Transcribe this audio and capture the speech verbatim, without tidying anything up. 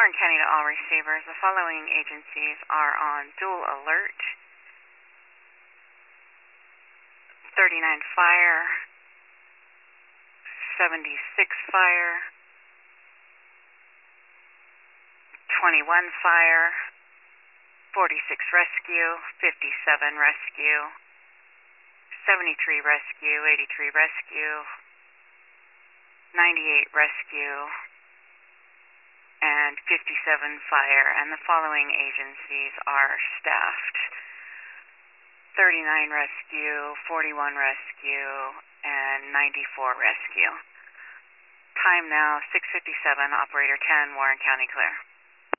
Warren County to all receivers. The following agencies are on dual alert. thirty-nine fire, seventy-six fire, twenty-one fire, forty-six rescue, fifty-seven rescue, seventy-three rescue, eighty-three rescue, ninety-eight rescue, and fifty-seven fire, and the following agencies are staffed: thirty-nine rescue, forty-one rescue, and ninety-four rescue. Time now, six fifty-seven, operator ten, Warren County clear.